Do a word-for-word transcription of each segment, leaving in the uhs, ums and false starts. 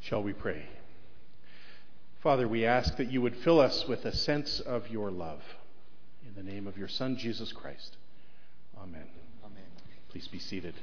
Shall we pray? Father, we ask that you would fill us with a sense of your love. In the name of your Son, Jesus Christ. Amen. Amen. Please be seated.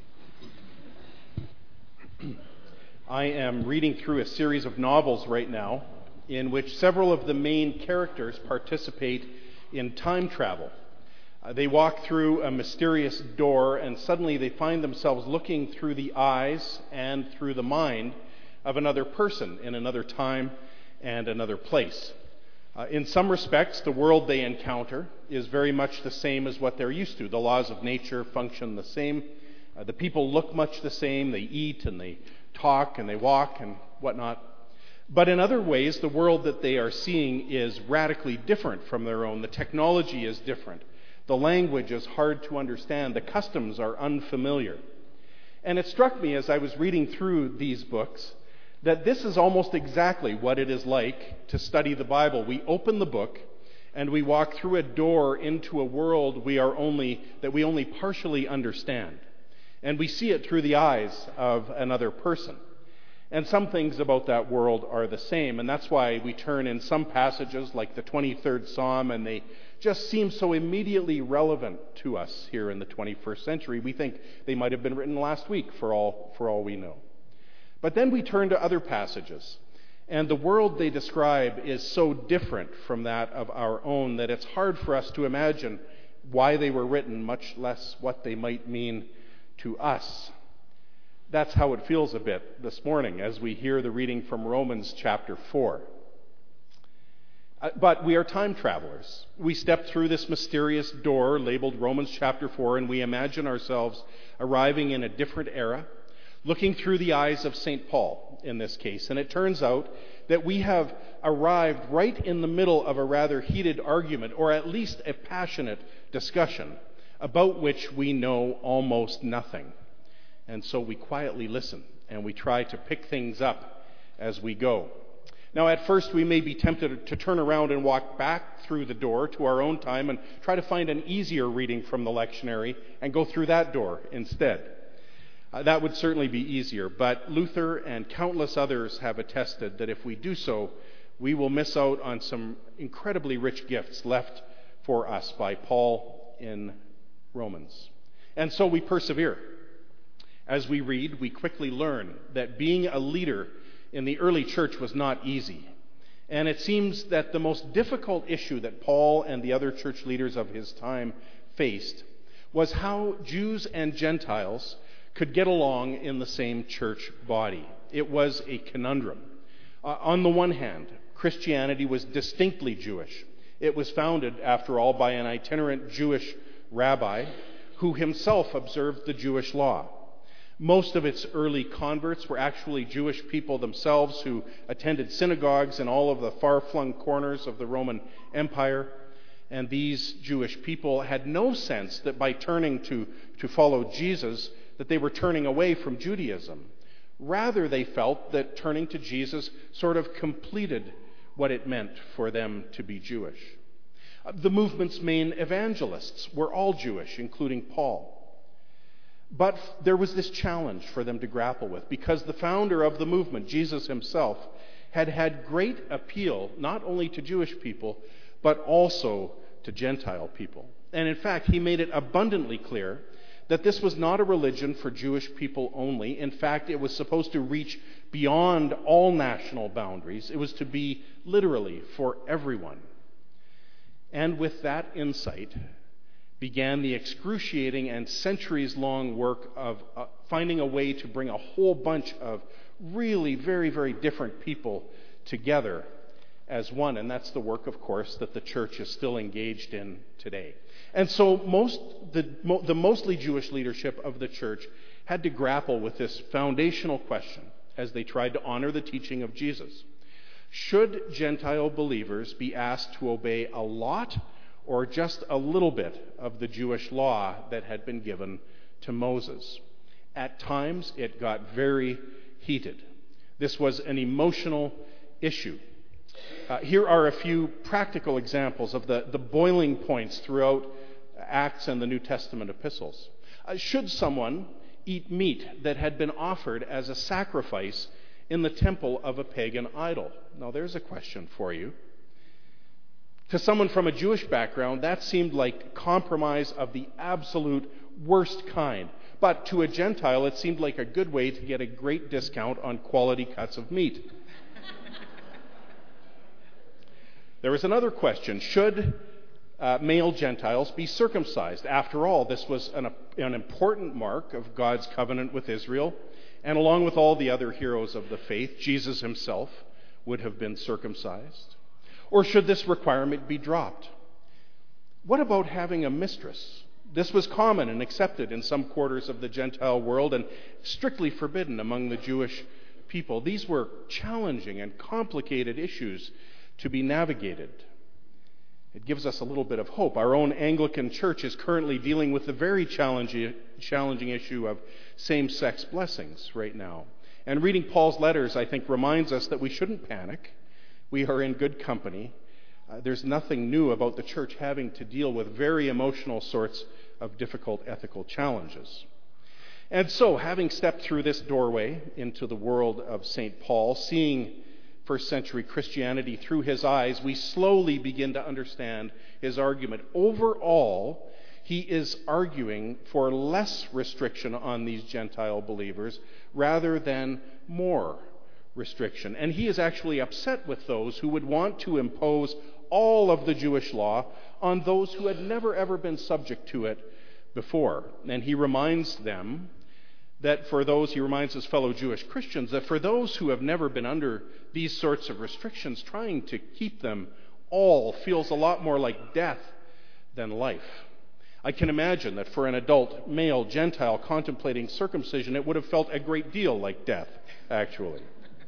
I am reading through a series of novels right now in which several of the main characters participate in time travel. Uh, they walk through a mysterious door and suddenly they find themselves looking through the eyes and through the mind of another person in another time and another place. Uh, in some respects, the world they encounter is very much the same as what they're used to. The laws of nature function the same. Uh, the people look much the same. They eat and they talk and they walk and whatnot. But in other ways, the world that they are seeing is radically different from their own. The technology is different. The language is hard to understand. The customs are unfamiliar. And it struck me as I was reading through these books that this is almost exactly what it is like to study the Bible. We open the book and we walk through a door into a world we are only that we only partially understand. And we see it through the eyes of another person. And some things about that world are the same, and that's why we turn in some passages like the twenty-third Psalm, and they just seem so immediately relevant to us here in the twenty-first century. We think they might have been written last week for all for all we know. But then we turn to other passages, and the world they describe is so different from that of our own that it's hard for us to imagine why they were written, much less what they might mean to us. That's how it feels a bit this morning as we hear the reading from Romans chapter four. Uh, but we are time travelers. We step through this mysterious door labeled Romans chapter four, and we imagine ourselves arriving in a different era, looking through the eyes of Saint Paul in this case. And it turns out that we have arrived right in the middle of a rather heated argument, or at least a passionate discussion, about which we know almost nothing. And so we quietly listen, and we try to pick things up as we go. Now, at first, we may be tempted to turn around and walk back through the door to our own time and try to find an easier reading from the lectionary and go through that door instead. Uh, that would certainly be easier, but Luther and countless others have attested that if we do so, we will miss out on some incredibly rich gifts left for us by Paul in Romans. And so we persevere. As we read, we quickly learn that being a leader in the early church was not easy. And it seems that the most difficult issue that Paul and the other church leaders of his time faced was how Jews and Gentiles could get along in the same church body. It was a conundrum. Uh, on the one hand, Christianity was distinctly Jewish. It was founded, after all, by an itinerant Jewish rabbi who himself observed the Jewish law. Most of its early converts were actually Jewish people themselves who attended synagogues in all of the far-flung corners of the Roman Empire. And these Jewish people had no sense that by turning to, to follow Jesus, that they were turning away from Judaism. Rather, they felt that turning to Jesus sort of completed what it meant for them to be Jewish. The movement's main evangelists were all Jewish, including Paul. But there was this challenge for them to grapple with, because the founder of the movement, Jesus himself, had had great appeal not only to Jewish people, but also to Gentile people. And in fact, he made it abundantly clear that this was not a religion for Jewish people only. In fact, it was supposed to reach beyond all national boundaries. It was to be literally for everyone. And with that insight began the excruciating and centuries-long work of uh, finding a way to bring a whole bunch of really very, very different people together as one. And that's the work, of course, that the church is still engaged in today. And so most the, mo- the mostly Jewish leadership of the church had to grapple with this foundational question as they tried to honor the teaching of Jesus. Should Gentile believers be asked to obey a lot or just a little bit of the Jewish law that had been given to Moses? At times, it got very heated. This was an emotional issue. Uh, here are a few practical examples of the, the boiling points throughout Acts and the New Testament epistles. Uh, should someone eat meat that had been offered as a sacrifice in the temple of a pagan idol. Now there's a question for you. To someone from a Jewish background, that seemed like compromise of the absolute worst kind. But to a Gentile, it seemed like a good way to get a great discount on quality cuts of meat. There was another question. Should uh, male Gentiles be circumcised? After all, this was an, an important mark of God's covenant with Israel. And along with all the other heroes of the faith, Jesus himself would have been circumcised. Or should this requirement be dropped? What about having a mistress? This was common and accepted in some quarters of the Gentile world and strictly forbidden among the Jewish people. These were challenging and complicated issues to be navigated. It gives us a little bit of hope. Our own Anglican Church is currently dealing with the very challenging, challenging issue of same-sex blessings right now. And reading Paul's letters, I think, reminds us that we shouldn't panic. We are in good company. Uh, there's nothing new about the church having to deal with very emotional sorts of difficult ethical challenges. And so, having stepped through this doorway into the world of Saint Paul, seeing first century Christianity through his eyes, we slowly begin to understand his argument. Overall, he is arguing for less restriction on these Gentile believers rather than more restriction. And he is actually upset with those who would want to impose all of the Jewish law on those who had never ever been subject to it before. And he reminds them that for those, he reminds his fellow Jewish Christians, that for those who have never been under these sorts of restrictions, trying to keep them all feels a lot more like death than life. I can imagine that for an adult male Gentile contemplating circumcision, it would have felt a great deal like death, actually.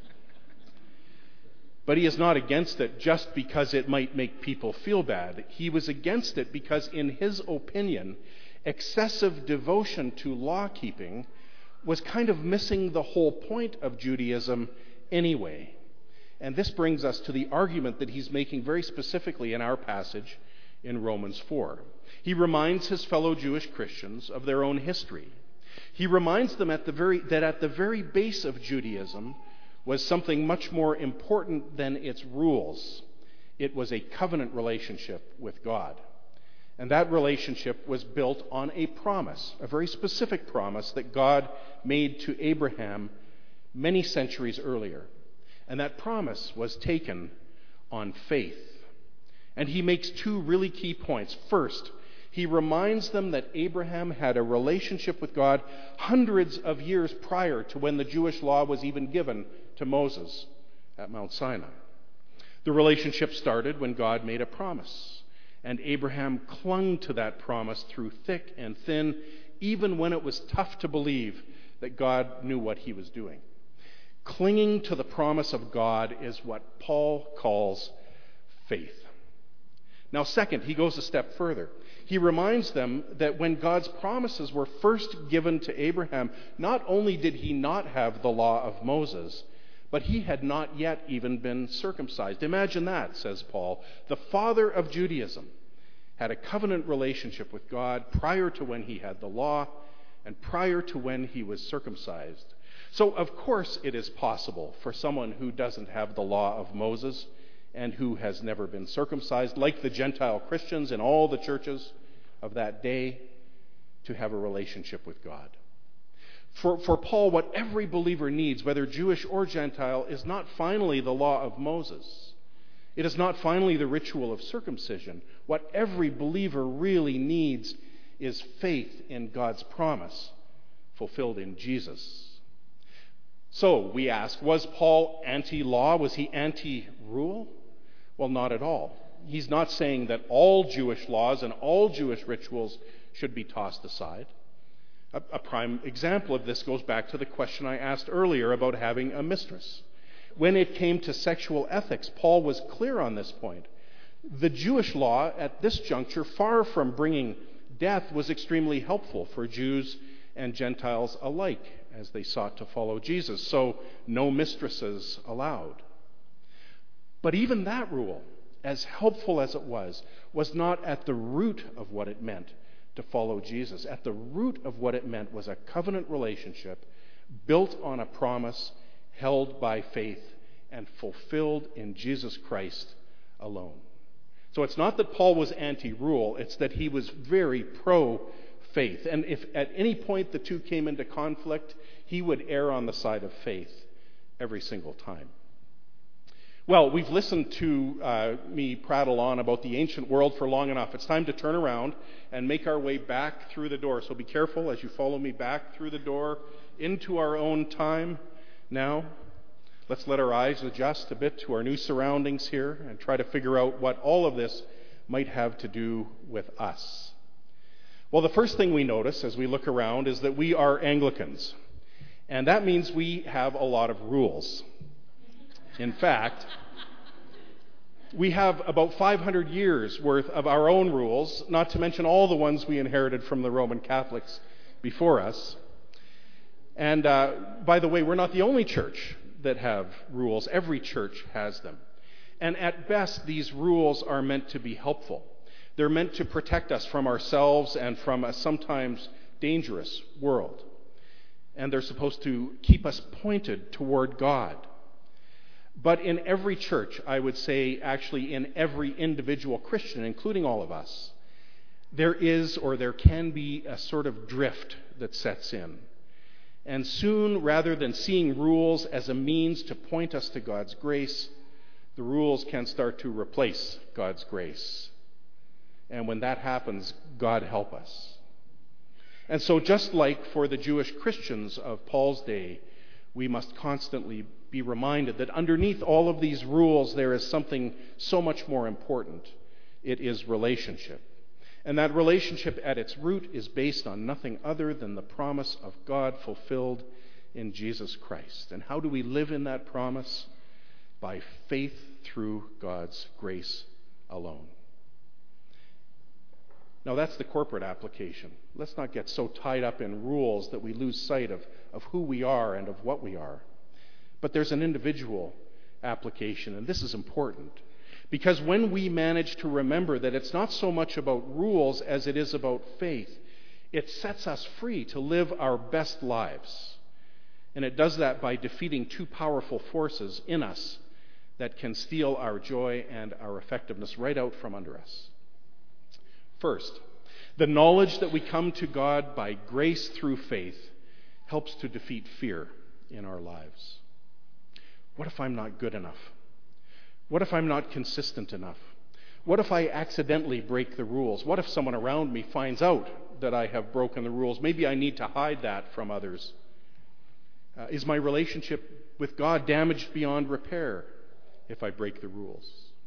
But he is not against it just because it might make people feel bad. He was against it because, in his opinion, excessive devotion to law-keeping was kind of missing the whole point of Judaism anyway. And this brings us to the argument that he's making very specifically in our passage in Romans four. He reminds his fellow Jewish Christians of their own history. He reminds them at the very, that at the very base of Judaism was something much more important than its rules. It was a covenant relationship with God. And that relationship was built on a promise, a very specific promise that God made to Abraham many centuries earlier. And that promise was taken on faith. And he makes two really key points. First, he reminds them that Abraham had a relationship with God hundreds of years prior to when the Jewish law was even given to Moses at Mount Sinai. The relationship started when God made a promise, and Abraham clung to that promise through thick and thin, even when it was tough to believe that God knew what he was doing. Clinging to the promise of God is what Paul calls faith. Now, second, he goes a step further. He reminds them that when God's promises were first given to Abraham, not only did he not have the law of Moses, but he had not yet even been circumcised. Imagine that, says Paul. The father of Judaism had a covenant relationship with God prior to when he had the law and prior to when he was circumcised. So, of course, it is possible for someone who doesn't have the law of Moses and who has never been circumcised, like the Gentile Christians in all the churches of that day, to have a relationship with God. For, for Paul, what every believer needs, whether Jewish or Gentile, is not finally the law of Moses. It is not finally the ritual of circumcision. What every believer really needs is faith in God's promise fulfilled in Jesus. So we ask, was Paul anti-law? Was he anti-rule? Well, not at all. He's not saying that all Jewish laws and all Jewish rituals should be tossed aside. A, a prime example of this goes back to the question I asked earlier about having a mistress. When it came to sexual ethics, Paul was clear on this point. The Jewish law at this juncture, far from bringing death, was extremely helpful for Jews and Gentiles alike as they sought to follow Jesus. So, no mistresses allowed. But even that rule, as helpful as it was, was not at the root of what it meant to follow Jesus. At the root of what it meant was a covenant relationship built on a promise held by faith and fulfilled in Jesus Christ alone. So it's not that Paul was anti-rule, it's that he was very pro-faith. And if at any point the two came into conflict, he would err on the side of faith every single time. Well, we've listened to uh, me prattle on about the ancient world for long enough. It's time to turn around and make our way back through the door. So be careful as you follow me back through the door into our own time now. Let's let our eyes adjust a bit to our new surroundings here and try to figure out what all of this might have to do with us. Well, the first thing we notice as we look around is that we are Anglicans. And that means we have a lot of rules. In fact, we have about five hundred years worth of our own rules, not to mention all the ones we inherited from the Roman Catholics before us. And uh, by the way, we're not the only church that have rules. Every church has them. And at best, these rules are meant to be helpful. They're meant to protect us from ourselves and from a sometimes dangerous world. And they're supposed to keep us pointed toward God. But in every church, I would say actually in every individual Christian, including all of us, there is or there can be a sort of drift that sets in. And soon, rather than seeing rules as a means to point us to God's grace, the rules can start to replace God's grace. And when that happens, God help us. And so just like for the Jewish Christians of Paul's day, we must constantly be reminded that underneath all of these rules, there is something so much more important. It is relationship. And that relationship at its root is based on nothing other than the promise of God fulfilled in Jesus Christ. And how do we live in that promise? By faith through God's grace alone. Now that's the corporate application. Let's not get so tied up in rules that we lose sight of, of who we are and of what we are. But there's an individual application, and this is important. Because when we manage to remember that it's not so much about rules as it is about faith, it sets us free to live our best lives. And it does that by defeating two powerful forces in us that can steal our joy and our effectiveness right out from under us. First, the knowledge that we come to God by grace through faith helps to defeat fear in our lives. What if I'm not good enough? What if I'm not consistent enough? What if I accidentally break the rules? What if someone around me finds out that I have broken the rules? Maybe I need to hide that from others. Uh, is my relationship with God damaged beyond repair if I break the rules?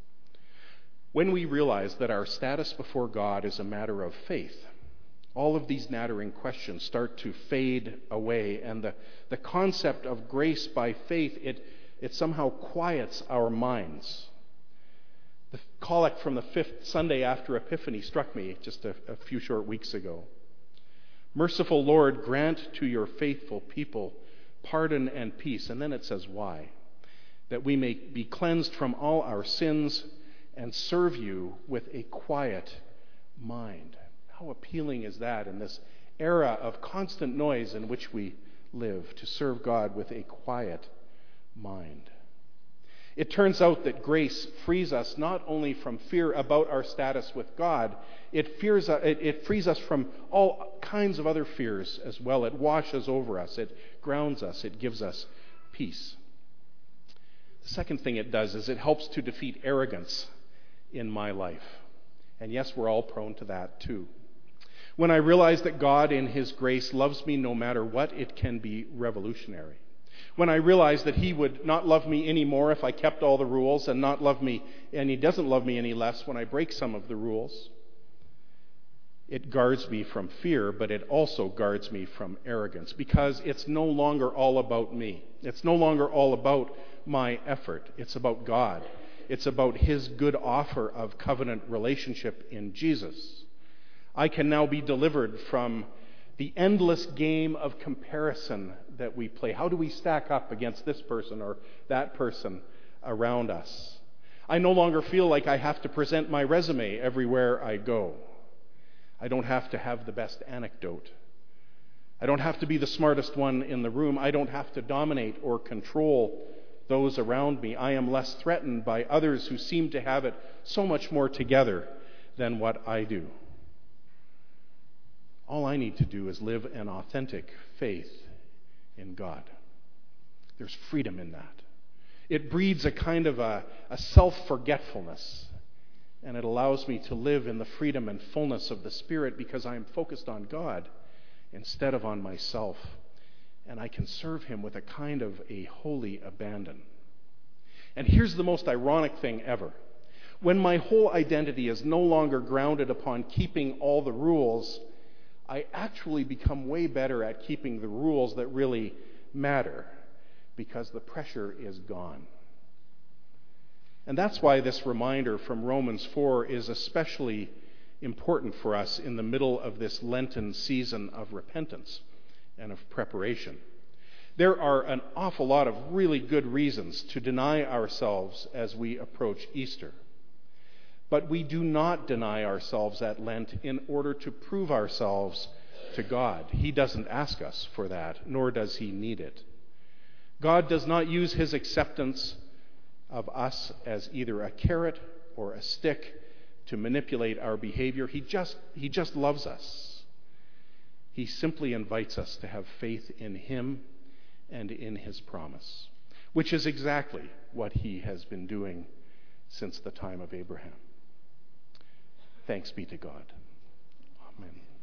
When we realize that our status before God is a matter of faith, all of these nattering questions start to fade away, and the, the concept of grace by faith, it It somehow quiets our minds. The collect from the fifth Sunday after Epiphany struck me just a, a few short weeks ago. Merciful Lord, grant to your faithful people pardon and peace. And then it says why? That we may be cleansed from all our sins and serve you with a quiet mind. How appealing is that in this era of constant noise in which we live, to serve God with a quiet mind. It turns out that grace frees us not only from fear about our status with God, it, fears, it, it frees us from all kinds of other fears as well. It washes over us, it grounds us, it gives us peace. The second thing it does is it helps to defeat arrogance in my life. And yes, we're all prone to that too. When I realize that God in His grace loves me no matter what, it can be revolutionary. When I realize that He would not love me anymore if I kept all the rules, and not love me, and He doesn't love me any less when I break some of the rules, it guards me from fear, but it also guards me from arrogance, because it's no longer all about me. It's no longer all about my effort. It's about God. It's about His good offer of covenant relationship in Jesus. I can now be delivered from the endless game of comparison that we play. How do we stack up against this person or that person around us? I no longer feel like I have to present my resume everywhere I go. I don't have to have the best anecdote. I don't have to be the smartest one in the room. I don't have to dominate or control those around me. I am less threatened by others who seem to have it so much more together than what I do. All I need to do is live an authentic faith in God. There's freedom in that. It breeds a kind of a, a self-forgetfulness, and it allows me to live in the freedom and fullness of the Spirit because I am focused on God instead of on myself, and I can serve Him with a kind of a holy abandon. And here's the most ironic thing ever. When my whole identity is no longer grounded upon keeping all the rules, I actually become way better at keeping the rules that really matter, because the pressure is gone. And that's why this reminder from Romans four is especially important for us in the middle of this Lenten season of repentance and of preparation. There are an awful lot of really good reasons to deny ourselves as we approach Easter. But we do not deny ourselves at Lent in order to prove ourselves to God. He doesn't ask us for that, nor does He need it. God does not use His acceptance of us as either a carrot or a stick to manipulate our behavior. He just, he just loves us. He simply invites us to have faith in Him and in His promise, which is exactly what He has been doing since the time of Abraham. Thanks be to God. Amen.